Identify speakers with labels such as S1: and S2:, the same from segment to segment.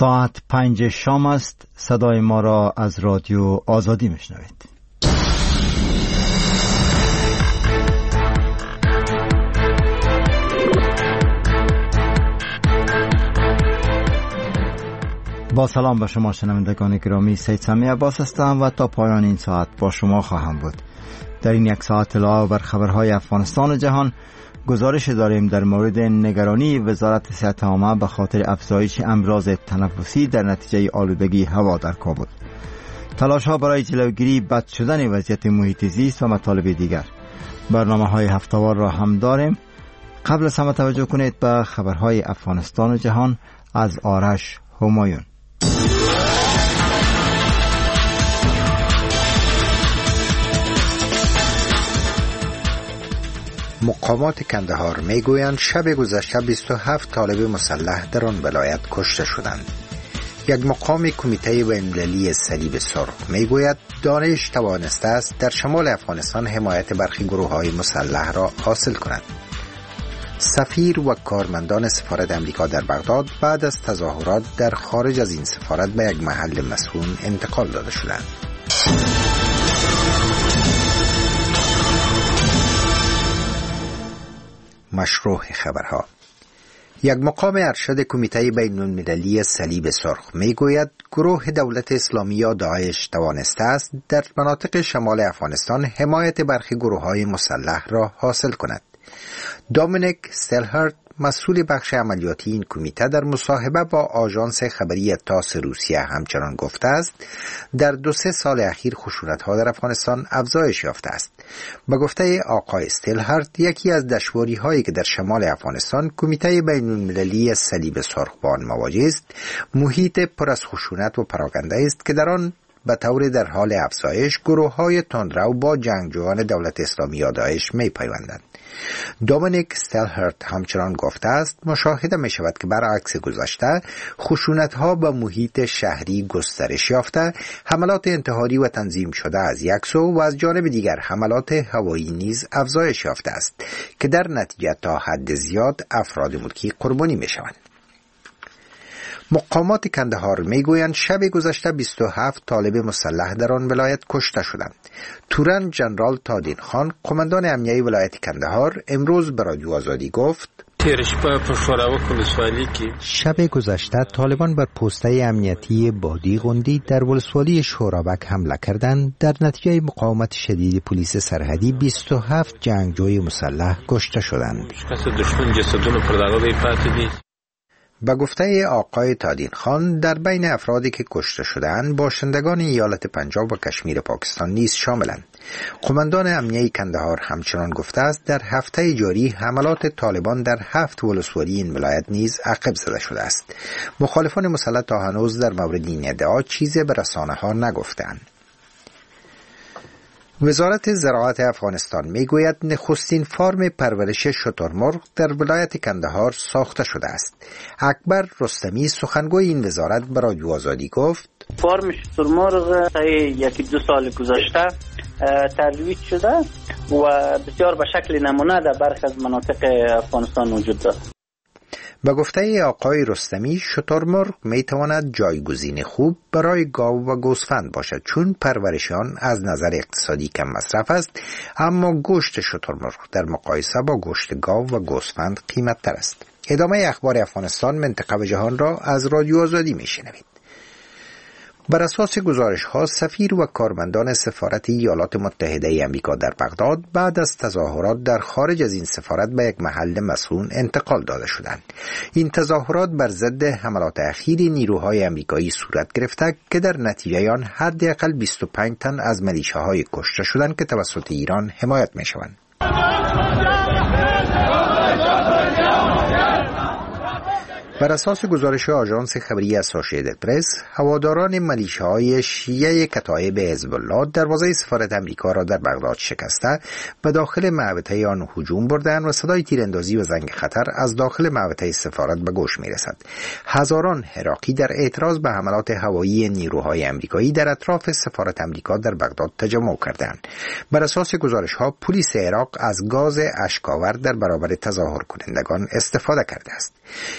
S1: ساعت 5 شام است. صدای ما را از رادیو آزادی میشنوید. با سلام به شما شنوندگان گرامی، سید سمی عباس هستم و تا پایان این ساعت با شما خواهم بود. در این یک ساعت اطلاع بر خبرهای افغانستان و جهان گزارش داریم در مورد نگرانی وزارت صحت عامه به خاطر افزایش امراض تنفسی در نتیجه آلودگی هوا در کابل، تلاش‌ها برای جلوگیری بد شدن وضعیت محیط زیست و مطالب دیگر. برنامه‌های هفته‌وار را هم داریم. قبل از همه توجه کنید به خبرهای افغانستان و جهان از آرش همایون.
S2: مقامات کندهار میگویند شب گذشته 27 طالب مسلح در آن ولایت کشته شدند. یک مقام کمیته بین‌المللی صلیب سرخ میگوید دانش توانسته است در شمال افغانستان حمایت برخی گروه‌های مسلح را حاصل کند. سفیر و کارمندان سفارت امریکا در بغداد بعد از تظاهرات در خارج از این سفارت به یک محل مسکون انتقال داده شدند. مشروع خبرها. یک مقام ارشد کمیته بین‌المللی صلیب سرخ میگوید گروه دولت اسلامی یا داعش توانسته است در مناطق شمال افغانستان حمایت برخی گروه‌های مسلح را حاصل کند. دومینیک استلهارت، مسئول بخش عملیاتی این کمیته، در مصاحبه با آژانس خبری تاس روسیه همچنان گفته است در 2-3 سال اخیر خشونت‌ها در افغانستان افزایش یافته است. به گفته آقای استلهارت، یکی از دشواری‌هایی که در شمال افغانستان کمیته بین‌المللی صلیب سرخ با آن مواجه است، محیط پر از خشونت و پراکنده است که در آن به طور در حال افزایش گروه‌های تندرو با جنگجویان دولت اسلامی یا داعش می‌پیوندند. دومینیک استلهارت همچنان گفته است مشاهده می شود که برعکس گذشته خشونت‌ها به محیط شهری گسترش یافته، حملات انتحاری و تنظیم شده از یک سو و از جانب دیگر حملات هوایی نیز افزایش یافته است که در نتیجه تا حد زیاد افراد ملکی قربانی می شوند. مقامات کندهار میگویند شب گذشته 27 طالب مسلح در آن ولایت کشته شدند. تورن جنرال تادین خان، قماندان امنیه ولایت کندهار، امروز به رادیو آزادی گفت
S3: شب گذشته طالبان بر پوسته امنیتی بادی غندی در ولسوالی شورابک حمله کردند. در نتیجه مقاومت شدید پلیس سرحدی 27 جنگجوی مسلح کشته شدند.
S2: به گفته آقای تادین خان، در بین افرادی که کشته شدند باشندگان ایالت پنجاب و کشمیر پاکستان نیز شاملند. قماندان امنیه کندهار همچنان گفته است در هفته جاری حملات طالبان در 7 ولسوالی این ولایت نیز عقب زده شده است. مخالفان مسلح تا هنوز در مورد این ادعا چیزی به رسانه‌ها نگفتند. وزارت زراعت افغانستان میگوید نخستین فارم پرورش شترمرغ در ولایت کندهار ساخته شده است. اکبر رستمی، سخنگوی این وزارت، به رادیو آزادی گفت
S4: فارم شترمرغ 1-2 سال گذشته ترویج شده و بسیار به شکل نمونه در برخی از مناطق افغانستان وجود دارد.
S2: به گفته آقای رستمی، شترمرغ میتواند جایگزین خوب برای گاو و گوسفند باشد چون پرورش آن از نظر اقتصادی کم مصرف است، اما گوشت شترمرغ در مقایسه با گوشت گاو و گوسفند قیمت تر است. ادامه اخبار افغانستان، منطقه و جهان را از رادیو آزادی میشنوید. بر اساس گزارش‌ها، سفیر و کارمندان سفارت ایالات متحده آمریکا در بغداد بعد از تظاهرات در خارج از این سفارت به یک محل مسکون انتقال داده شدند. این تظاهرات بر ضد حملات اخیر نیروهای آمریکایی صورت گرفته که در نتیجه آن حداقل 25 تن از ملیشه‌های کشته شدند که توسط ایران حمایت می‌شوند. بر اساس گزارش آژانس خبری اسوسییتد پرس، هواداران ملیشه‌های شیعه کتایب حزب الله دروازه سفارت آمریکا را در بغداد شکسته به داخل محوطه آن هجوم بردند و صدای تیراندازی و زنگ خطر از داخل محوطه سفارت به گوش می‌رسد. هزاران عراقی در اعتراض به حملات هوایی نیروهای آمریکایی در اطراف سفارت آمریکا در بغداد تجمع کردند. بر اساس گزارش‌ها، پلیس عراق از گاز اشک‌آور در برابر تظاهر کنندگان استفاده کرده است. این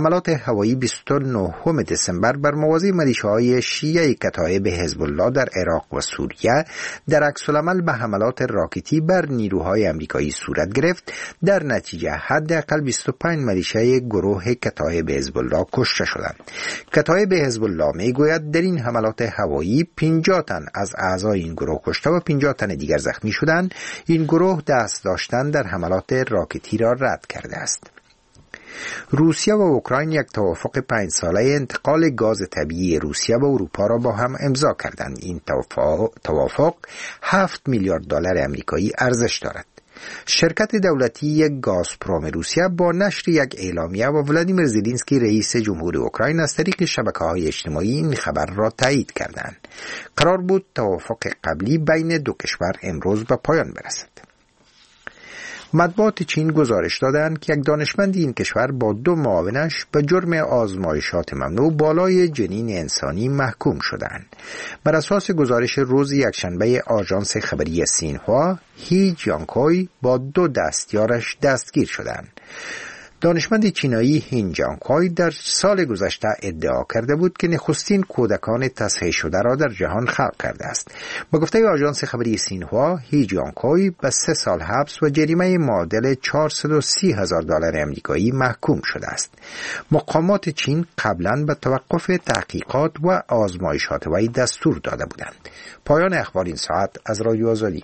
S2: حملات هوایی 29 دسامبر بر موازی میلیشیاهای شیعه کتایب حزب الله در عراق و سوریه در عکس‌العمل به حملات راکتی بر نیروهای آمریکایی صورت گرفت. در نتیجه حداقل 25 میلیشیای گروه کتایب حزب الله کشته شدند. کتایب حزب الله میگوید در این حملات هوایی 50 تن از اعضای این گروه کشته و 50 تن دیگر زخمی شدند. این گروه دست داشتن در حملات راکتی را رد کرده است. روسیه و اوکراین یک توافق 5 ساله انتقال گاز طبیعی روسیه به اروپا را با هم امضا کردند. این توافق 7 میلیارد دلار آمریکایی ارزش دارد. شرکت دولتی گازپروم روسیه با نشر یک اعلامیه و ولادیمیر زلنسکی رئیس جمهور اوکراین از طریق شبکه‌های اجتماعی این خبر را تایید کردند. قرار بود توافق قبلی بین دو کشور امروز به پایان برسد. مطبوعات چین گزارش دادند که یک دانشمند این کشور با 2 معاونش به جرم آزمایشات ممنوع بالای جنین انسانی محکوم شدند. بر اساس گزارش روز یکشنبه آژانس خبری سینهوا، هی جیانگکوی با 2 دستیارش دستگیر شدند. دانشمند چینایی هین جیانگکوی در سال گذشته ادعا کرده بود که نخستین کودکان تصحیح شده را در جهان خلق کرده است. با گفته آژانس خبری سینهوا، هی جیانگکوی به 3 سال حبس و جریمه معادل 430,000 دلار آمریکایی محکوم شده است. مقامات چین قبلا به توقف تحقیقات و آزمایشات وی دستور داده بودند. پایان اخبار این ساعت از رادیو آزادی.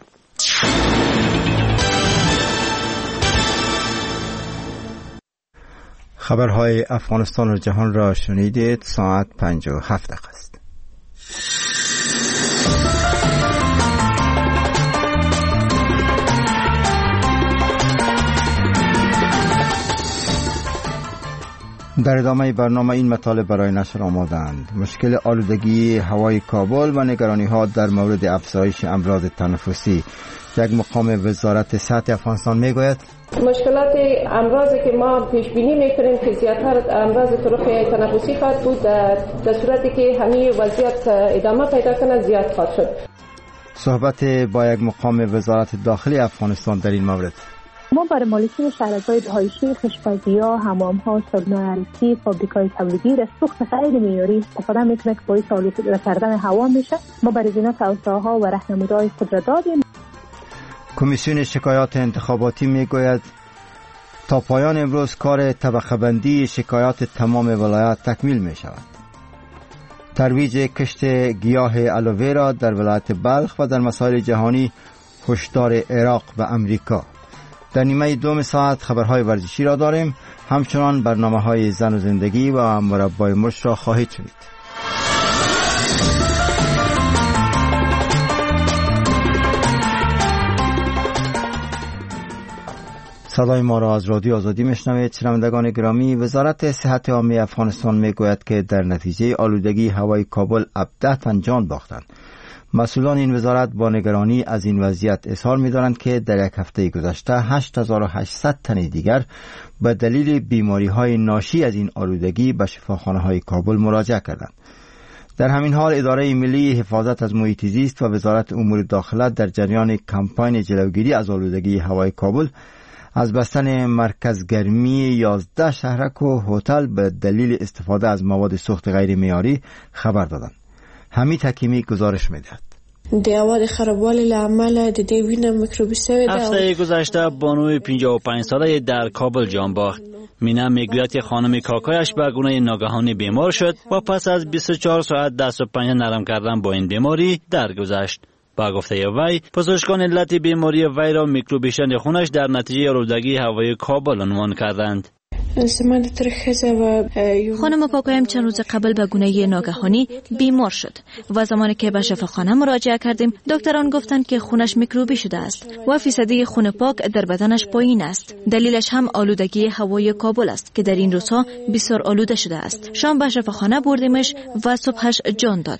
S1: خبرهای افغانستان و جهان را شنیدید. ساعت 57 دقیقه است. در ادامه برنامه این مطالب برای نشر آمادند. مشکل آلودگی هوای کابل و نگرانی ها در مورد افزایش امراض تنفسی. یک مقام وزارت صحت افغانستان میگوید
S5: مشکلات امراضی که ما پیش بینی میکنیم که زیادتر امراض طرق تنفسی خواهد بود در صورتی که همین وضعیت ادامه پیدا کنه زیاد خواهد شد.
S1: صحبت با یک مقام وزارت داخلی افغانستان در این مورد.
S6: ما برای مالکین شهرک‌های رهایشی، خشک‌پزی‌ها، حمام‌ها، سالن‌های عروسی، فابریکای تولیدی رسوخت غیر معیاری استفاده می‌کنه که باعث آلوده کردن هوا میشه. ما برای اینا توصیه‌ها و راهنمودهای خود را دادیم.
S1: کمیسیون شکایات انتخاباتی میگوید تا پایان امروز کار طبقه بندی شکایات تمام ولایات تکمیل می شود. ترویج کشت گیاه الوویرا در ولایت بلخ و در مسائل جهانی هشدار عراق و امریکا. در نیمه دوم ساعت خبرهای ورزشی را داریم. همچنان برنامه‌های زن و زندگی و مربای مشت را خواهید شنید. صدای ما را از رادیو آزادی میشنوید. شنوندگان گرامی، وزارت صحت عامه افغانستان میگوید که در نتیجه آلودگی هوای کابل 17 تن جان باختند. مسئولان این وزارت با نگرانی از این وضعیت اظهار می‌دارند که در یک هفته گذشته 8800 تن دیگر به دلیل بیماری‌های ناشی از این آلودگی به شفاخانه‌های کابل مراجعه کردند. در همین حال اداره ملی حفاظت از محیط زیست و وزارت امور داخله در جریان کمپاین جلوگیری از آلودگی هوای کابل از بستن مرکز گرمی 11 شهرک و هتل به دلیل استفاده از مواد سوخت غیر معیاری خبر دادند. حمید حکیمی گزارش می‌دهد.
S7: د اول خرابوالی لعمل د دې وینه میکروبی سوی ده.
S8: هفته گذشته بانوی 55 ساله در کابل جان باخت. مینا میگوید که خانم کاکایش به گونه ناگهانی بیمار شد و پس از 24 ساعت دست و پنجه نرم کردن با این بیماری درگذشت. با گفته وی، پزشکان علت بیماری وی را میکروب شن خونش در نتیجه آلودگی هوای کابل عنوان کردند.
S9: خانم کاکایم چند روز قبل به گونه ناگهانی بیمار شد و زمانی که به شفاخانه مراجعه کردیم دکتران گفتند که خونش میکروبی شده است و فیصدی خون پاک در بدنش پایین است. دلیلش هم آلودگی هوای کابل است که در این روزها بسیار آلوده شده است. شام به شفاخانه بردیمش و صبحش جان داد.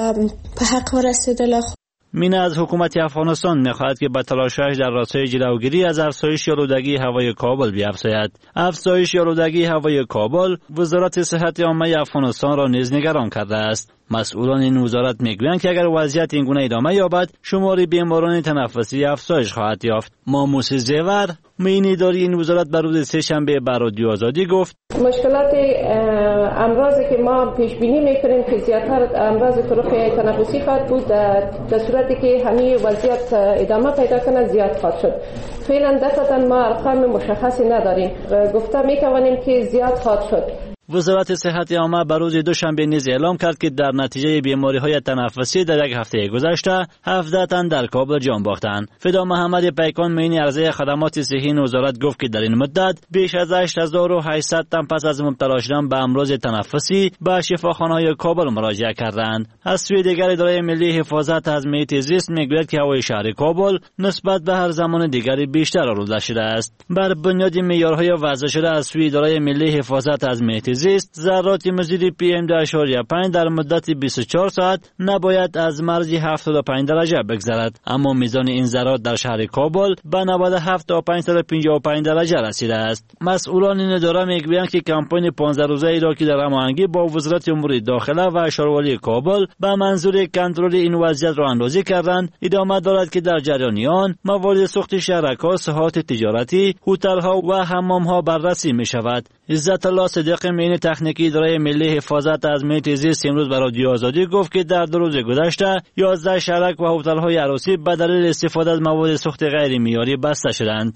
S8: مینا از حکومت افغانستان می‌خواهد که به تلاشش در راستای جلوگیری از افزایش آلودگی هوای کابل بیفزاید. افزایش آلودگی هوای کابل وزارت صحت عامه افغانستان را نیز نگران کرده است. مسئولان این وزارت میگویند که اگر وضعیت این گونه ادامه یابد شمار بیماران تنفسی افزایش خواهد یافت. ماموس زیور معین اداری این وزارت بر روز سه‌شنبه به رادیو آزادی گفت
S5: مشکلات امراضی که ما پیش بینی میکنیم که زیادتر امراض طرق تنفسی خواهد بود در صورتی که همین وضعیت ادامه پیدا کنه زیاد خواهد شد. فعلا دقیقاً ما ارقام مشخصی نداریم، گفته میتوانیم که زیاد خواهد شد.
S8: وزارت صحت عامه بر روز دوشنبه نیز اعلام کرد که در نتیجه بیماری‌های تنفسی در یک هفته گذشته 17 تن در کابل جان باختند. فدا محمد پیکان معین عرضه خدمات صحی این وزارت گفت که در این مدت بیش از 8800 تن پس از مبتلا شدن به امراض تنفسی به شفاخانه‌های کابل مراجعه کردند. از سوی دیگر اداره ملی حفاظت از محیط زیست میگوید که هوای شهر کابل نسبت به هر زمان دیگری بیشتر آلوده شده است. بر بنیاد معیارهای وضع شده از سوی اداره ملی حفاظت از محیط زیست، ذرات مضر PM2.5 در مدت 24 ساعت نباید از مرز 75 درجه بگذرد، اما میزان این ذرات در شهر کابل به 97 تا 555 درجه رسیده است. مسئولان این اداره میگویند که کمپین 15 روزه را که در هماهنگی با وزارت امور داخله و شهروالی کابل به منظور کنترل این وضعیت را اندازی کردند ادامه دارد که در جریان آن موارد سوخت شهرک‌ها، ساحات تجارتی، هتل‌ها و حمام‌ها بررسی می‌شود. عزت الله صدیق معین تکنیکی اداره ملی حفاظت از محیط زیست امروز به رادیو آزادی گفت که در 2 روز گذشته 11 شهرک و هتل‌های عروسی به دلیل استفاده از مواد سوخت غیر معیاری بسته شدند.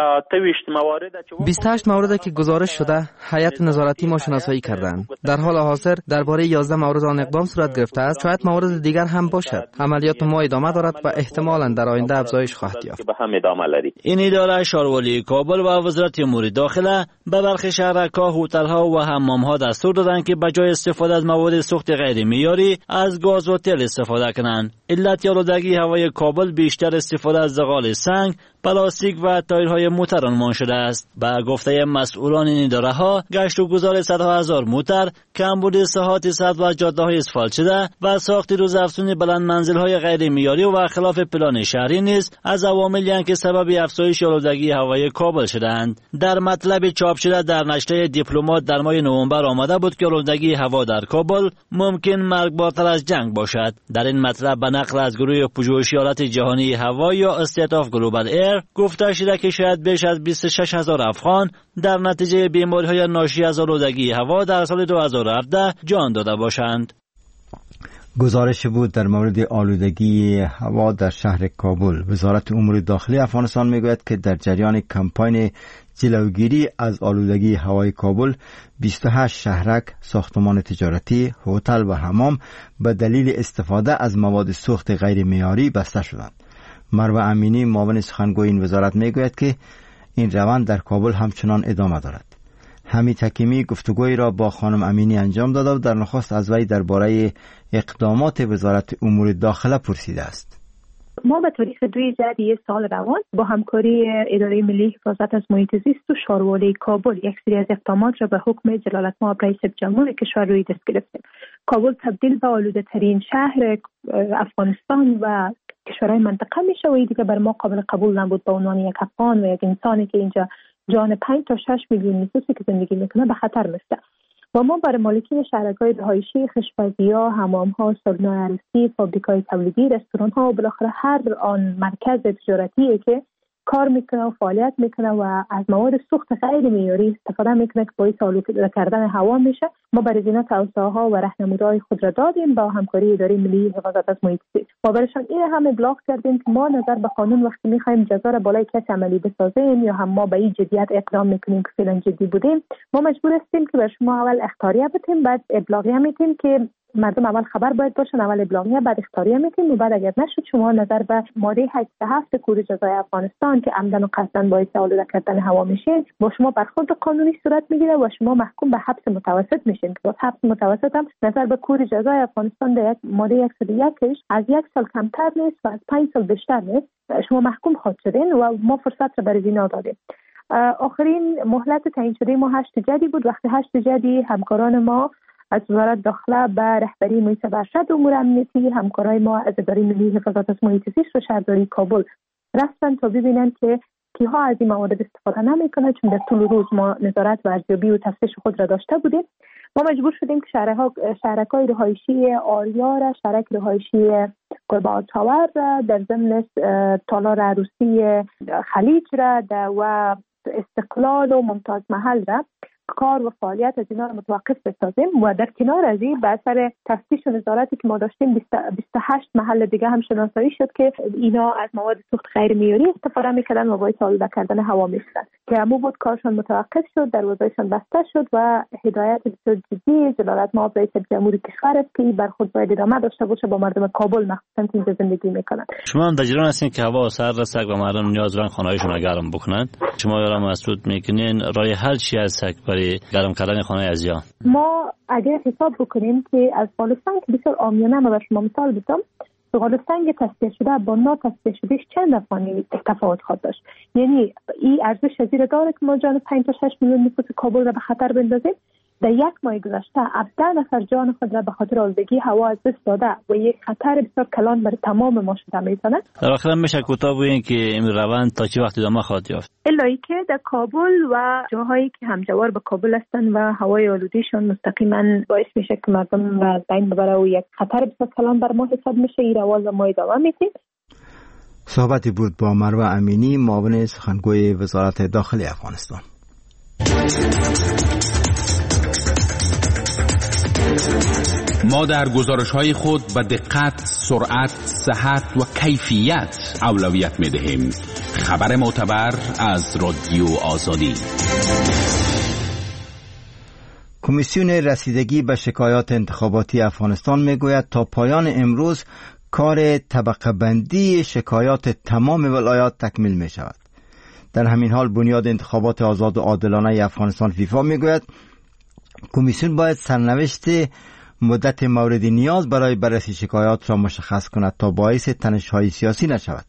S10: 28 مورد که گزارش شده هیئت نظارتی ما شناسایی کردند. در حال حاضر درباره 11 مورد آن اقدام صورت گرفته است. شاید موارد دیگر هم باشد. عملیات ما ادامه دارد و احتمالاً در آینده افزایش خواهد یافت.
S8: این اداره شهروالی کابل و وزارت امور داخله به برخی شهرک‌ها، هتل‌ها و حمام‌ها دستور دادند که به جای استفاده از مواد سوخت غیر معیاری از گاز و تل استفاده کنند. علت آلودگی هوای کابل بیشتر استفاده از زغال سنگ، پلاستیک و تایرهای موتر عنوان شده است. با گفته مسئولان این اداره‌ها، گشت و گذار صدها هزار موتر، کمبود ساحات سد و جاده‌های اسفالت شده و ساخت روزافزون بلند منزل‌های غیر معیاری و خلاف پلان شهری نیز از عواملی اند که سبب افزایش آلودگی هوای کابل شدند. در مطلب چاپ شده در نشریه دیپلمات در ماه نوامبر آمده بود که آلودگی هوا در کابل ممکن مرگبارتر از جنگ باشد. در این مطلب به نقل از گروه پژوهشیات جهانی هوا یا استیت آف گلوبال ایر گفته شده که شاید بیش از 26,000 افغان در نتیجه بیماری‌های ناشی از آلودگی هوا در سال 2017 جان داده باشند.
S1: گزارش بود در مورد آلودگی هوا در شهر کابل. وزارت امور داخلی افغانستان میگوید که در جریان کمپاین جلوگیری از آلودگی هوای کابل 28 شهرک، ساختمان تجارتی، هتل و حمام به دلیل استفاده از مواد سوخت غیر معیاری بسته شدند. مروه امینی معاون سخنگوی این وزارت میگوید که این روند در کابل همچنان ادامه دارد. حمید حکیمی گفتگویی را با خانم امینی انجام داده و در نخست از وی درباره اقدامات وزارت امور داخله پرسیده است.
S6: ما به تاریخ 2 ژوئیه سال روان با همکاری اداره ملی حفاظت از محیط زیست و شهروالی کابل یک سری از اقدامات را به حکم جلالتمآب رئیس جمهور کشور روی دست گرفتیم. کابل تبدیل به آلوده ترین شهر افغانستان و کشورهای منطقه میشه و این دیگه بر ما قابل قبول نبود به عنوان یک افغان و یک انسانی که اینجا جان 5 تا 6 میلیون نفوسی که زندگی میکنه به خطر میفته. و ما برای مالکین شهرک‌های رهایشی، خشبازی‌ها، حمام‌ها، سالن‌های عروسی، فابریک‌های تولیدی، رستوران‌ها و بالاخره هر آن مرکز تجارتی که کار میکنه و فعالیت میکنه و از مواد سوخت غیر معیاری استفاده میکنه که باعث آلوده کردن هوا میشه، ما برای اینا توصیه‌ها و راهنمودهای خود را دادیم با همکاری اداره ملی حفاظت از محیط زیست. ما برایشان این هم ابلاغ کردیم که ما نظر به قانون وقتی میخوایم جزا را بالای کسی عملی بسازیم یا هم ما به این جدیت اقدام میکنیم که فعلا جدی بودیم، ما مجبور هستیم که به شما اول اخطاریه بدیم، بعد ابلاغیه میدیم که مردم اول خبر باید باشن، اول ابلاغیه بعد اخطاریه میدیم و بعد اگر نشد شما نظر به ماده 87 کود جزای افغانستان که عمدن و قصداً باعث آلوده کردن هوا میشه با شما برخورد قانونی صورت میگیره و شما محکوم به حبس متوسط میشین که حبس متوسط هم نظر به کود جزای افغانستان در ماده 101 از 1 سال کمتر نیست و از 5 سال بیشتر نیست. شما محکوم خواهد شدین و ما فرصت را برای اینا دادیم. آخرین مهلت تعیین شده ما 8 جدی بود. وقتی 8 جدی همکاران ما از وزارت داخله به رهبری محیط ارشد امور امنیتی، همکارای ما از اداره ملی حفاظت از محیط زیست و شهرداری کابل رفتن تا ببینن که کیها از این مواد استفاده نمیکنه، چون در طول روز ما نظارت و ارزیابی و تفتیش خود را داشته بودیم ما مجبور شدیم که شهرک‌های رهایشی آریا را، شهرک رهایشی گلبه‌چاور را، در ضمن تالار عروسی خلیج را و استقلال و ممتاز محل را کار و فعالیت از اینا رو متوقف بسازیم و در کنار از این به اثر تفتیش و نظارتی که ما داشتیم 28 محل دیگه هم شناسایی شد که اینا از مواد سوخت غیر معیاری استفاده میکردن و باعث آلوده کردن هوا میشدن که همون بود کارشان متوقف شد، دروازه‌شان بسته شد و هدایت بسیار جدی دلالت ما رئیس جمهوری کشور است که بر خود باید ادامه داشته باشه با مردم کابل مخصوصا که اینجا زندگی میکنن.
S8: شما هم در جریان هستین که هوا سرد است و مردم نیاز دارن خانه‌هایشون گرم بکنن. شما یارم مسعود میکنین راه حل چی است برای گرم کردن خانه ازیا؟
S6: ما اگر حساب بکنیم که از بالستان که بسیار عامیانه ما به شما مثال بزنم، بالستان تصفیه شده با ناتصفیه شدهش چند افغانی تفاوت خواهد داشت. یعنی این ارزش شدید داره که ما جان 5 تا 6 میلیون نفوس کابل را به خطر بندازیم. در یک ماه گذشته 17 نفر جان خود را به خاطر آلودگی هوا از دست داده و یک خطر بسیار کلان برای تمام ما شده میزنه.
S8: در آخر میشه کوتاه بگین که این روند تا چه وقت ادامه خواهد یافت؟
S6: الا که در کابل و جاهایی که همجوار به کابل هستند و هوای آلودهشون مستقیما باعث میشه که مردم را بین ببره و یک خطر بسیار کلان بر ما حساب میشه. این روال ما ادامه میدیم.
S1: صحبتی بود با مروه امینی، معاون سخنگوی وزارت داخلی افغانستان.
S11: ما در گزارش‌های خود به دقت، سرعت، صحت و کیفیت اولویت می‌دهیم. خبر معتبر از رادیو آزادی.
S1: کمیسیون رسیدگی به شکایات انتخاباتی افغانستان میگوید تا پایان امروز کار طبقه بندی شکایات تمام ولایات تکمیل می شود. در همین حال بنیاد انتخابات آزاد و عادلانه افغانستان فیفا میگوید کمیسیون باید سرنوشت مدت مورد نیاز برای بررسی شکایات را مشخص کند تا باعث تنش‌های سیاسی نشود.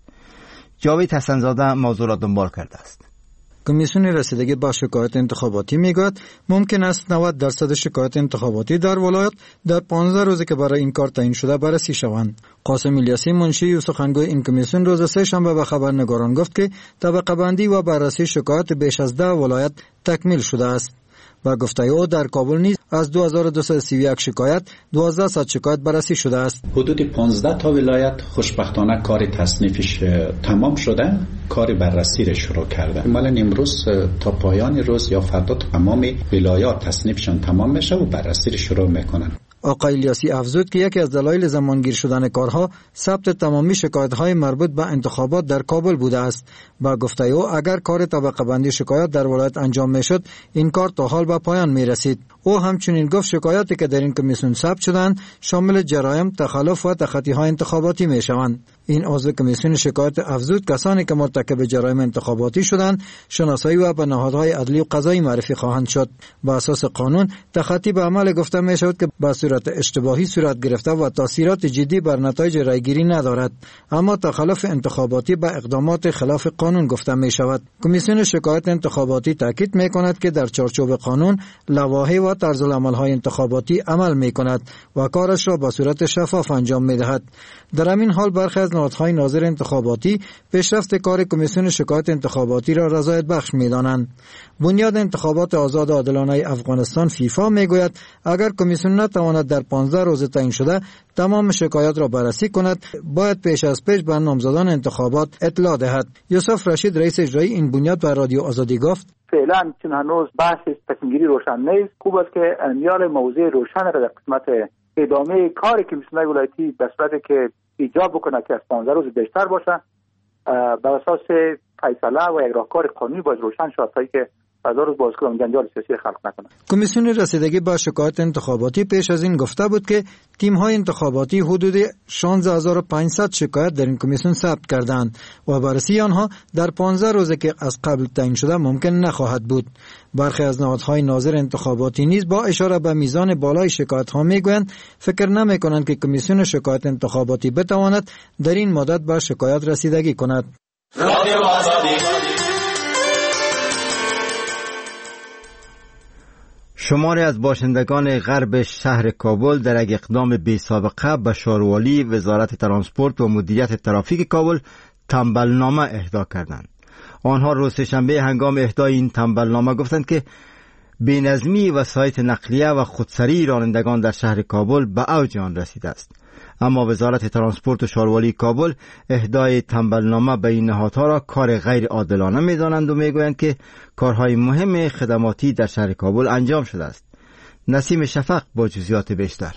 S1: جاوید حسن‌زاده موضوع را دنبال کرده است.
S12: کمیسیون رسیدگی به شکایات انتخاباتی میگوید ممکن است 90% شکایات انتخاباتی در ولایت در 15 روزی که برای این کار تعیین شده بررسی شوند. قاسم الیاسی منشی و سخنگوی این کمیسیون روز سه‌شنبه به خبرنگاران گفت که طبقه بندی و بررسی شکایات بیش از 10 ولایت تکمیل شده است. و گفته او در کابل نیز از 2231 شکایت 1200 شکایت بررسی شده است.
S13: حدود 15 تا ولایت خوشبختانه کار تصنیفش تمام شده، کار بررسی را شروع کرده. مالا امروز تا پایان روز یا فردا تمام ولایات تصنیفشان تمام میشه و بررسی را شروع میکنن.
S12: آقای الیاسی افزود که یکی از دلایل زمانگیر شدن کارها ثبت تمامی شکایت‌های مربوط به انتخابات در کابل بوده است. با گفته او اگر کار طبقه بندی شکایات در ولایت انجام میشد این کار تا حال به پایان میرسید. او همچنین گفت شکایاتی که در این کمیسیون ثبت شدند شامل جرایم، تخلف و تخطی‌های انتخاباتی میشوند. این عضو کمیسیون شکایت افزود کسانی که مرتکب جرایم انتخاباتی شدند شناسایی و به نهادهای عدلی و قضایی معرفی خواهند شد. با اساس قانون تخطی به عمل گفته می شود که به صورت اشتباهی صورت گرفته و تاثیرات جدی بر نتایج رایگیری ندارد، اما تخلف انتخاباتی به اقدامات خلاف قانون گفته می شود. کمیسیون شکایت انتخاباتی تاکید می کند که در چارچوب قانون لوایح و طرزالعمل‌های انتخاباتی عمل می کند و کارش را به صورت شفاف انجام می دهد. در همین حال برخی از نهادهای ناظر انتخاباتی پیشرفت کار کمیسیون شکایت انتخاباتی را رضایت بخش می‌دانند. بنیاد انتخابات آزاد و عادلانه افغانستان فیفا میگوید اگر کمیسیون نتواند در 15 روز تعیین شده تمام شکایات را بررسی کند باید پیش از پیش به نامزدان انتخابات اطلاع دهد. یوسف رشید رئیس اجرایی این بنیاد به رادیو آزادی گفت
S14: فعلا چون هنوز بحث تصمیم‌گیری روشن نیست، خوب است که میان موضوع روشن را در قسمت ادامه کار کمیسیون ولایتی به صورتی که ایجاب بکنه که از 15 روز بیشتر باشه بر اساس فیصله و یک راهکار قانونی باید روشن شود تا اینکه هزار روز باز کنم جنجال سیاسی خلق نکنه.
S12: کمیسیون رسیدگی به شکایت انتخاباتی پیش از این گفته بود که تیم‌های انتخاباتی حدود 16500 شکایت در این کمیسیون ثبت کردند و بررسی آنها در 15 روزه که از قبل تعیین شده ممکن نخواهد بود. برخی از نهادهای ناظر انتخاباتی نیز با اشاره به میزان بالای شکایت‌ها میگویند فکر نمی‌کنند که کمیسیون شکایت انتخاباتی بتواند در این مدت به شکایت رسیدگی کند.
S1: شماری از باشندگان غرب شهر کابل در یک اقدام بی سابقه به شاروالی وزارت ترانسپورت و مدیریت ترافیک کابل تنبلنامه اهدا کردند. آنها روز سه‌شنبه هنگام اهدای این تنبلنامه گفتند که بی‌نظمی وسایط نقلیه و خودسری رانندگان در شهر کابل به اوج آن رسیده است. اما وزارت ترانسپورت و شاروالی کابل اهدای تنبلنامه به این نهادها را کار غیر عادلانه می‌دانند و می‌گویند که کارهای مهم خدماتی در شهر کابل انجام شده است. نسیم شفق با جزئیات بیشتر.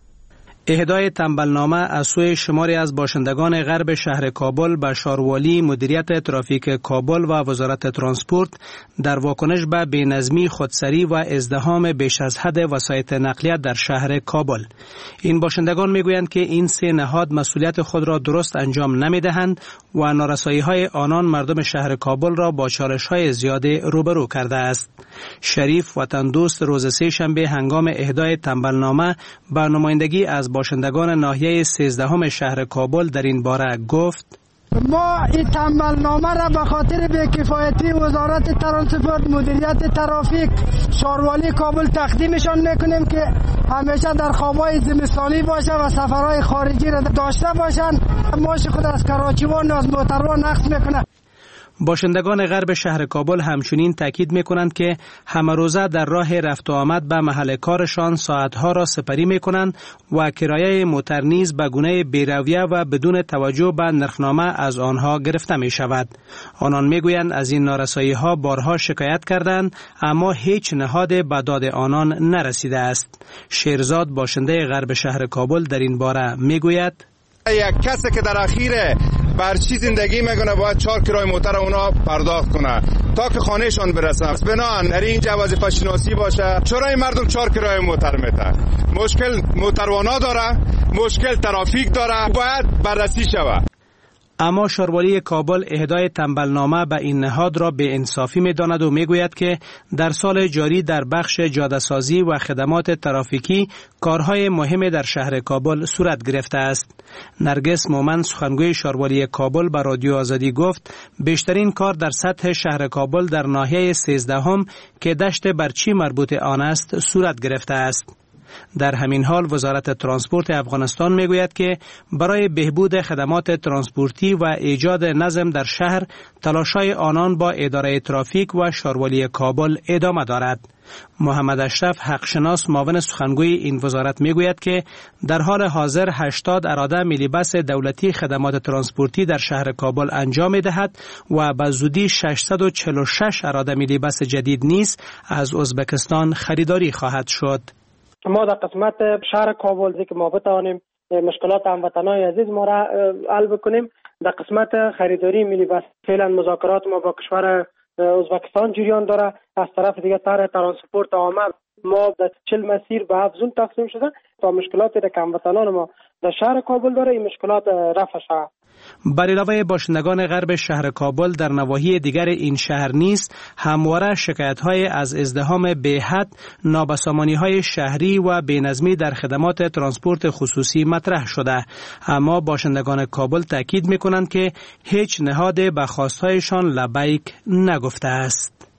S15: اهدای تنبلنامه از سوی شماری از باشندگان غرب شهر کابل به شاروالی، مدیریت ترافیک کابل و وزارت ترانسپورت در واکنش به بی‌نظمی، خودسری و ازدحام بیش از حد وسایط نقلیه در شهر کابل. این باشندگان میگویند که این سه نهاد مسئولیت خود را درست انجام نمیدهند و نارسایی‌های آنان مردم شهر کابل را با چالش‌های زیاده روبرو کرده است. شریف وطن دوست روز سه شنبه هنگام اهدای تنبلنامه به نمایندگی از باشندگان ناحیه 13 شهر کابل در این باره گفت:
S16: ما این تنبلنامه را به خاطر بی‌کفایتی وزارت ترانسپورت، مدیریت ترافیک، شاروالی کابل تقدیمشان میکنیم که همیشه در خوابهای زمستانی باشه و سفرهای خارجی را داشته باشن. ماش خود از کراچیوان و از موتروان نقص میکنه.
S15: باشندگان غرب شهر کابل همچنین تاکید میکنند که همه روزه در راه رفت و آمد به محل کارشان ساعتها را سپری میکنند و کرایه موتر نیز به گونه بی‌رویه و بدون توجه به نرخنامه از آنها گرفته می شود. آنان میگویند از این نارسایی ها بارها شکایت کردند اما هیچ نهاد به داد آنان نرسیده است. شیرزاد باشنده غرب شهر کابل در این باره میگوید:
S17: یک کسی که در اخیر برچی زندگی میکنه باید 4 کرایه موتر اونا پرداخت کنه تا که خانهشان برسن. بنابراین در اینجا وظیفه شناسی باشه. چرا این مردم 4 کرایه موتر میتن؟ مشکل موتروانا داره، مشکل ترافیک داره، باید بررسی شود.
S15: اما شاروالی کابل اهدای تنبلنامه به این نهاد را به انصافی می‌داند و میگوید که در سال جاری در بخش جاده‌سازی و خدمات ترافیکی کارهای مهم در شهر کابل صورت گرفته است. نرگس مومن سخنگوی شاروالی کابل به رادیو آزادی گفت بیشترین کار در سطح شهر کابل در ناحیه 13 که دشت برچی مربوط آن است صورت گرفته است. در همین حال وزارت ترانسپورت افغانستان میگوید که برای بهبود خدمات ترانسپورتی و ایجاد نظم در شهر تلاش‌های آنان با اداره ترافیک و شاروالی کابل ادامه دارد. محمد اشرف حقشناس معاون سخنگوی این وزارت میگوید که در حال حاضر 80 اراده مینیبس دولتی خدمات ترانسپورتی در شهر کابل انجام می‌دهد و به زودی 646 اراده مینیبس جدید نیز از ازبکستان خریداری خواهد شد.
S18: ما در قسمت شهر کابل که ما بتوانیم مشکلات هموطنان عزیز ما را حل بکنیم، در قسمت خریداری مینیبس فعلا مذاکرات ما با کشور ازبکستان جریان داره. از طرف دیگه طرح ترانسپورت آمد ما در 40 مسیر به 7 زون تقسیم شده تا مشکلاتی که هموطنان ما در شهر کابل داره این مشکلات رفع شود.
S15: بر علاوه باشندگان غرب شهر کابل در نواحی دیگر این شهر نیز همواره شکایت‌های از ازدحام بی‌حد، نابسامانی‌های شهری و بی‌نظمی در خدمات ترانسپورت خصوصی مطرح شده، اما باشندگان کابل تاکید می‌کنند که هیچ نهاد به خواست‌هایشان لبیک نگفته است.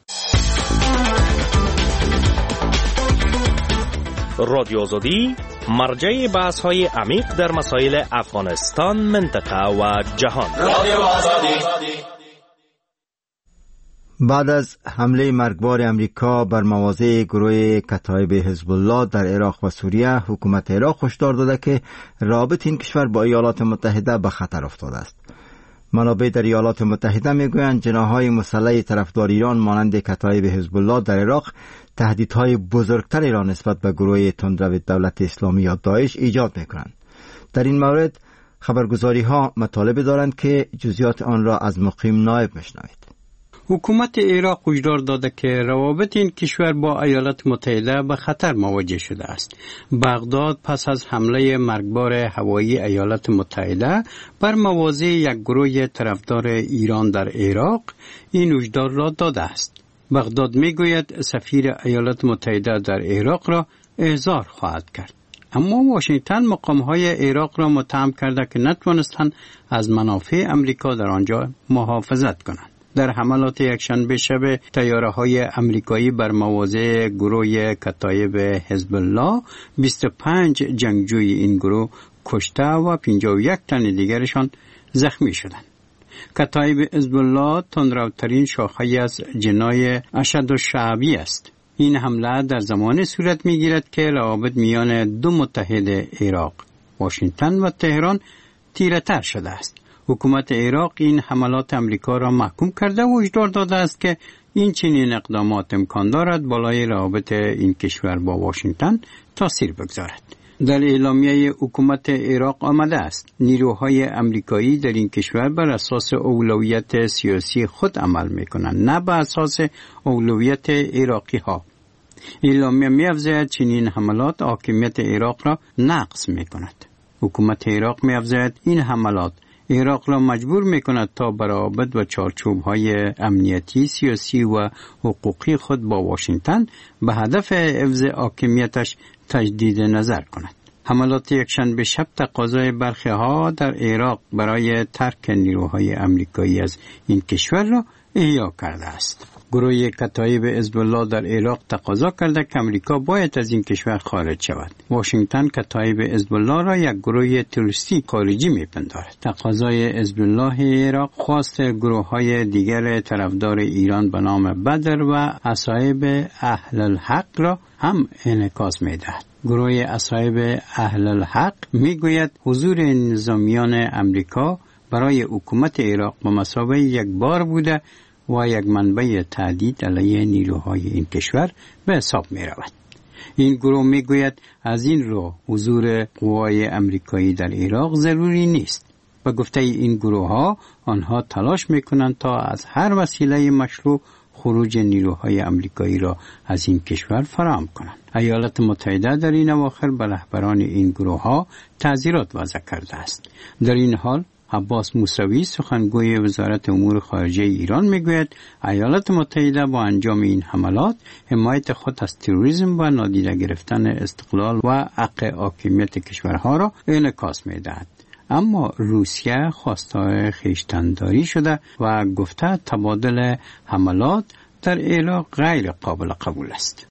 S19: رادیو آزادی مرجع بحث‌های عمیق در مسائل افغانستان، منطقه و جهان.
S1: بعد از حمله مرگبار امریکا بر مواضع گروه کتایب حزب الله در عراق و سوریه، حکومت عراق هشدار داده که رابط این کشور با ایالات متحده به خطر افتاده است. منابع در ایالات متحده میگویند جناح‌های مسلح طرفدار ایران مانند کتایب حزب الله در عراق تهدیدهای بزرگتری را نسبت به گروه تندرو دولت اسلامی یا داعش ایجاد میکنند. در این مورد خبرگزاری‌ها مطالب دارند که جزئیات آن را از مقیم نایب میشنوید.
S20: حکومت عراق هشدار داده که روابط این کشور با ایالات متحده به خطر مواجه شده است. بغداد پس از حمله مرگبار هوایی ایالات متحده بر مواضع یک گروه طرفدار ایران در عراق این هشدار را داده است. بغداد میگوید سفیر ایالات متحده در عراق را احضار خواهد کرد. اما واشنگتن مقام‌های عراق را متهم کرده که نتوانستند از منافع امریکا در آنجا محافظت کنند. در حملات یکشنبه شب طیاره‌های امریکایی بر مواضع گروه کتایب حزب الله 25 جنگجوی این گروه کشته و 51 تن دیگرشان زخمی شدند. کتایب حزب الله تندروترین شاخه از جناح اشد الشعبی است. این حمله در زمان صورت میگیرد که روابط میان دو متحد عراق، واشنگتن و تهران تیره‌تر شده است. حکومت عراق این حملات امریکا را محکوم کرده و هشدار داده است که این چنین اقدامات امکان دارد بالای روابط این کشور با واشنگتن تاثیر بگذارد. در اعلامیه حکومت عراق آمده است نیروهای امریکایی در این کشور بر اساس اولویت سیاسی خود عمل می‌کنند، نه بر اساس اولویت عراقی ها. اعلامیه می‌افزاید چنین حملات حاکمیت عراق را نقض می‌کند. حکومت عراق می‌افزاید این حملات عراق را مجبور می‌کند تا برابر و چارچوب‌های امنیتی، سیاسی و حقوقی خود با واشنگتن به هدف حفظ حاکمیتش تجدید نظر کند. حملات یکشنبه شب تقاضای برخی ها در عراق برای ترک نیروهای امریکایی از این کشور را احیا کرده است. گروه کتایب حزب الله در عراق تقاضا کرده که امریکا باید از این کشور خارج شود. واشنگتن کتایب حزب الله را یک گروه تروریستی خارجی میپندارد. تقاضای حزب الله عراق خواست گروه‌های دیگر طرفدار ایران به نام بدر و اصحاب اهل الحق را هم انعکاس می‌دهد. گروه اصحاب اهل الحق میگوید حضور نظامیان امریکا برای حکومت عراق به مثابه یک بار بوده و یک منبع تهدید علیه نیروهای این کشور به حساب می رود. این گروه می گوید از این رو حضور قوای امریکایی در عراق ضروری نیست. به گفته این گروه ها آنها تلاش می کنند تا از هر وسیله مشروع خروج نیروهای امریکایی را از این کشور فراهم کنند. ایالات متحده در این اواخر به رهبران این گروه ها تعزیرات وضع کرده است. در این حال عباس موسوی سخنگوی وزارت امور خارجه ایران میگوید ایالات متحده با انجام این حملات حمایت خود از تروریسم و نادیده گرفتن استقلال و حق حاکمیت کشورها را انعکاس میدهد. اما روسیه خواستار خویشتن‌داری شده و گفته تبادل حملات در عراق غیر قابل قبول است.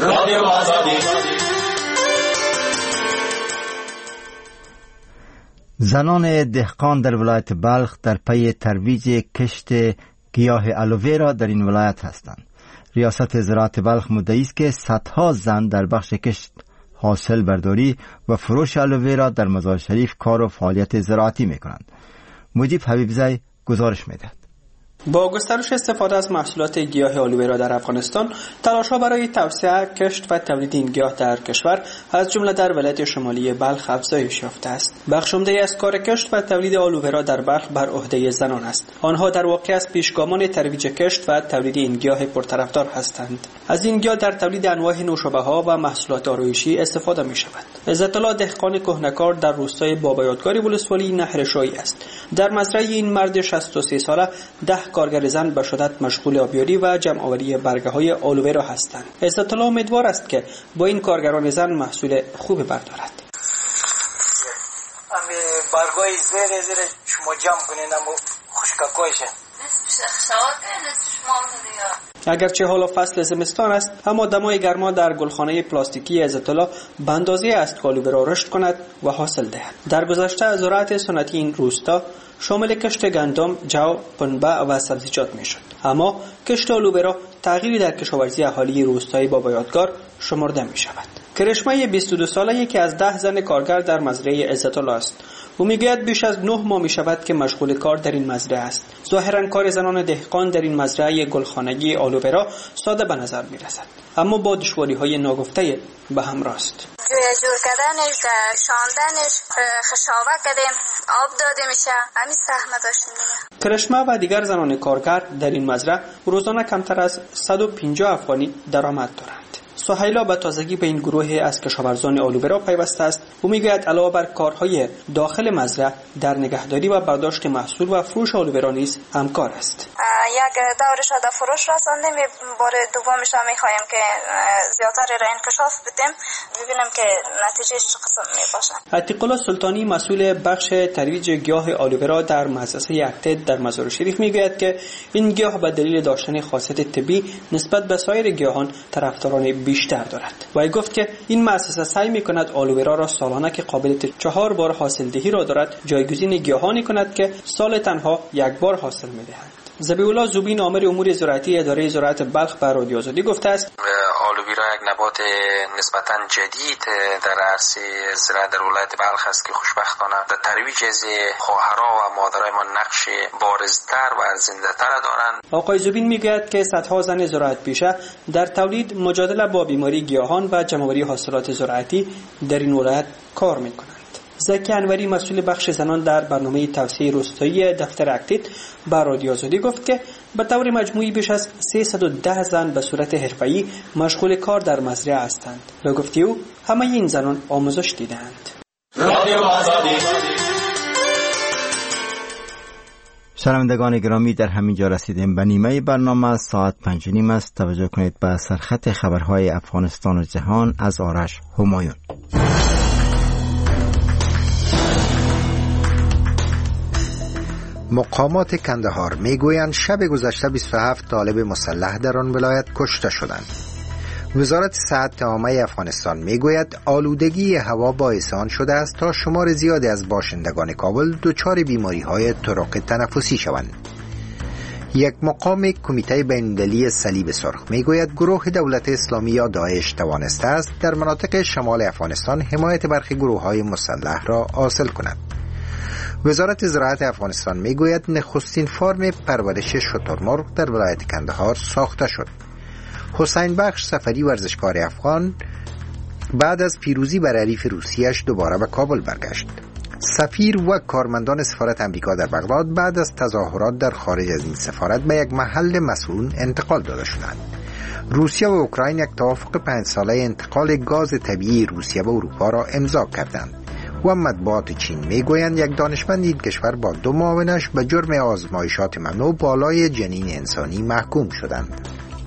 S1: زنان دهقان در ولایت بلخ در پی ترویج کشت گیاه آلوویرا در این ولایت هستند. ریاست زراعت بلخ مدعی است که صدها زن در بخش کشت، حاصل برداری و فروش آلوویرا در مزار شریف کار و فعالیت زراعتی می‌کنند. مجیب حبیبزی گزارش می‌دهد.
S21: با گسترش استفاده از محصولات گیاه آلوویرا در افغانستان، تلاش‌ها برای توسعه کشت و تولید این گیاه در کشور از جمله در ولایت شمالی بلخ افزایش یافته است. بخش عمده از کار کشت و تولید آلوویرا در بلخ بر عهده زنان است. آنها در واقع از پیشگامان ترویج کشت و تولید این گیاه پرطرفدار هستند. از این گیاه در تولید انواع نوشابه‌ها و محصولات آرایشی استفاده می‌شود. عزت الله دهقان کهنکار در روستای بابا یادگاری ولسوالی نهر شایی است. در مزرعه این مرد 63 ساله 10 کارگر زن به شدت مشغول آبیاری و جمع آوری برگه‌های آلوویرا هستند. عزت الله امیدوار است که با این کارگران زن محصول خوبی بردارد.
S22: امی برگای زیر شما جمع کنین امو خشککایشه.
S21: اگرچه حالا فصل زمستان است، اما دمای گرما در گلخانه پلاستیکی عزت الله به اندازه است که آلوویرا رشد کند و حاصل دهد. در گذشته زراعت سنتی این روستا شامل کشت گندم، جو، پنبه و سبزیجات میشد. اما کشت آلوویرا تغییری در کشاورزی اهالی روستای بابا یادگار شمرده می شود. کرشمه 22 ساله یکی از 10 زن کارگر در مزرعه عزت الله است. او میگوید بیش از 9 ماه می شود که مشغول کار در این مزرعه است. ظاهرا کار زنان دهقان در این مزرعه گلخانگی آلوویرا ساده به نظر می رسد، اما با دشواری‌های ناگفته به همراه است.
S23: جور کردنش، شاندنش، خشابه کردیم، آب داده میشه، همین زحمت داشتیم دیگه.
S21: کرشمه و دیگر زنان کارگر در این مزرعه روزانه کمتر از 150 افغانی درآمد دارند. سهیلا به تازگی به این گروه از کشاورزان آلوویرا پیوسته است. او میگوید علاوه بر کارهای داخل مزرعه در نگهداری و برداشت محصول و فروش آلوویرا نیز همکار است.
S23: یک دورش در فروش رساندیم، بار دومش هم میخوایم که زیادتر را انکشاف بدیم، ببینیم که نتیجهش چه قسم میباشه.
S21: عتیق الله سلطانی مسئول بخش ترویج گیاه آلوویرا در مؤسسه اکتد در مزار شریف میگوید که این گیاه به دلیل داشتن خاصیت طبی نسبت به سایر گیاهان طرفداران بیشتر دارد. و گفت که این مؤسسه سعی میکند آلوویرا را سالانه که قابلیت 4 بار حاصلدهی را دارد جایگزین گیاهانی کند که سال تنها 1 بار حاصل میدهند. ذبیح الله زوبین آمر امور زراعتی اداره زراعت بلخ به رادیو آزادی گفته است
S2: را یک نبات نسبتاً جدید در عرصه زراعت در ولایت بلخ است که خوشبختانه در ترویج از خواهرها و مادرای ما نقش بارزتر و ارزنده‌تر دارند.
S21: آقای زوبین میگوید که صدها زن زراعت پیشه در تولید مجادله با بیماری گیاهان و جمع‌آوری حاصلات زراعتی در این ولایت کار میکنند. زکی انوری مسئول بخش زنان در برنامه توسعه روستایی دفتر اکتیت با رادیو آزادی گفت که به طور مجموعی بیش از 310 زن به صورت حرفه‌ای مشغول کار در مزرعه هستند. به گفته او همه این زنان آموزش دیدند.
S1: رادیو آزادی. شنوندگان گرامی، در همین جا رسیدیم به نیمه برنامه. ساعت 5:30 است. توجه کنید به سرخط خبرهای افغانستان و جهان از آرش همایون.
S3: مقامات کندهار میگویند شب گذشته 27 طالب مسلح در آن ولایت کشته شدند. وزارت صحت عامه افغانستان میگوید آلودگی هوا باعث آن شده است تا شمار زیادی از باشندگان کابل دچار بیماری‌های طرق تنفسی شوند. یک مقام کمیته بین‌المللی صلیب سرخ میگوید گروه دولت اسلامی یا داعش توانسته است در مناطق شمال افغانستان حمایت برخی گروه‌های مسلح را حاصل کند. وزارت زراعت افغانستان میگوید نخستین فرم پرورش شترمرغ در ولایت کندهار ساخته شد. حسین بخش سفری ورزشکار افغان بعد از پیروزی بر حریف روسیه‌اش دوباره به کابل برگشت. سفیر و کارمندان سفارت امریکا در بغداد بعد از تظاهرات در خارج از این سفارت به یک محل مسکون انتقال داده شدند. روسیه و اوکراین یک توافق 5 ساله انتقال گاز طبیعی روسیه به اروپا را امضا کردند. و مطبوعات چین میگویند یک دانشمند این کشور با 2 معاونش به جرم آزمایشات ممنوع بالای جنین انسانی محکوم شدند.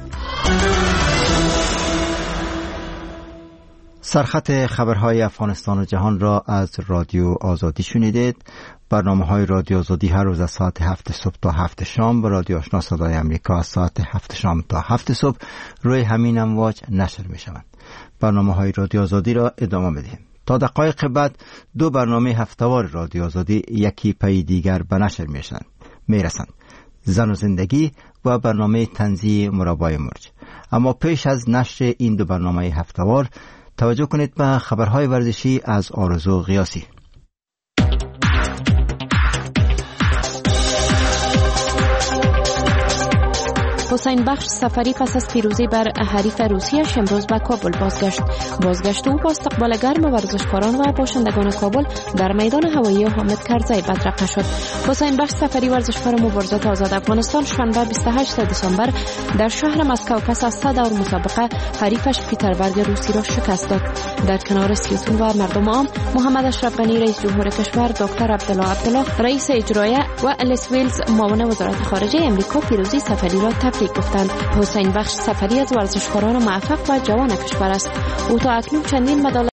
S1: سرخط خبرهای افغانستان و جهان را از رادیو آزادی شنیدید. برنامه‌های رادیو آزادی هر روز از ساعت 7 صبح تا 7 شام و رادیو آشنا صدای آمریکا از ساعت 7 شام تا 7 صبح روی همین امواج نشر می‌شوند. برنامه‌های رادیو آزادی را ادامه می‌دهیم. تا دقایق بعد 2 برنامه هفته‌وار رادیو آزادی یکی پی دیگر به نشر میرسند. زن و زندگی و برنامه طنزی مربای مرج. اما پیش از نشر این 2 برنامه هفته‌وار توجه کنید به خبرهای ورزشی از آرزو غیاسی.
S4: حسین بخش سفری پس از پیروزی بر حریف روسیه‌اش امروز به کابل بازگشت او با استقبال گرم ورزشکاران و باشندگان کابل در میدان هوایی حامد کرزی بدرقه شد. حسین بخش سفری ورزشکار مبارزات آزاد افغانستان شنبه 28 دسامبر در شهر مسکو پس از 3 دور مسابقه حریفش پیتربرگ روسی را شکست داد. در کنار سیاسیون و مردم عام محمد اشرف غنی رئیس جمهور کشور، دکتر عبدالله رئیس اجرایی و الیس ویلز معاون وزارت خارجه امریکا پیروزی سفری را تبریک گفتند. حسین بخش سفری از ورزشکاران موفق و جوان کشور است. او تا اکنون چندین مدال